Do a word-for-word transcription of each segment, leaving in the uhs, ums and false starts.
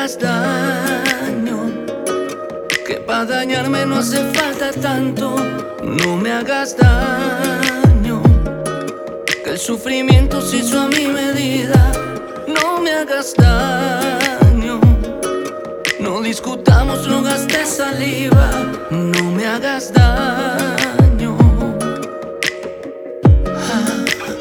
hagas daño, que para dañarme no hace falta tanto. No me hagas daño, que el sufrimiento se hizo a mi medida. No me hagas daño, no discutamos, no gastes saliva. No me hagas daño. Ah.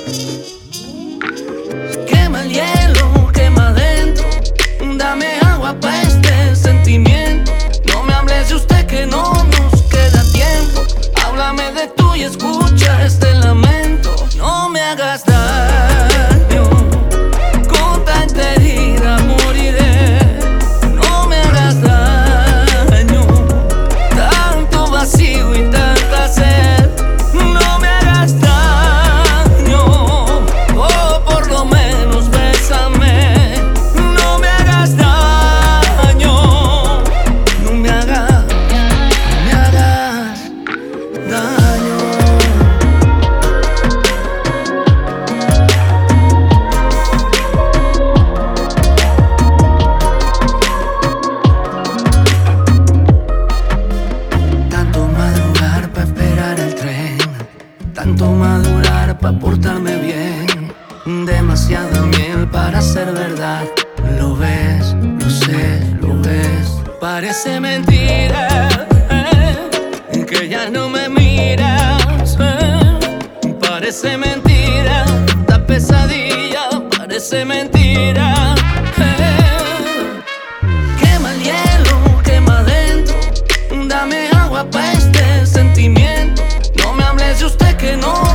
Quema el hielo, quema adentro, dame agua pa' este sentimiento. No me hables de usted que no nos queda tiempo. Háblame de tú y escucha este lamento. No me hagas daño, con tanta herida moriré. No me hagas daño, tanto vacío y tanta sed. No me hagas daño, o por lo menos bésame. No me hagas daño, no me hagas, no me hagas daño. Tanto madrugar pa' esperar el tren, tanto madurar pa' portarme bien. Demasiada miel para ser verdad. Lo ves, lo sé, lo ves. Parece mentira eh, que ya no me miras eh. Parece mentira, esta pesadilla parece mentira eh. Quema el hielo, quema adentro, dame agua pa' este sentimiento. No me hables de usted que no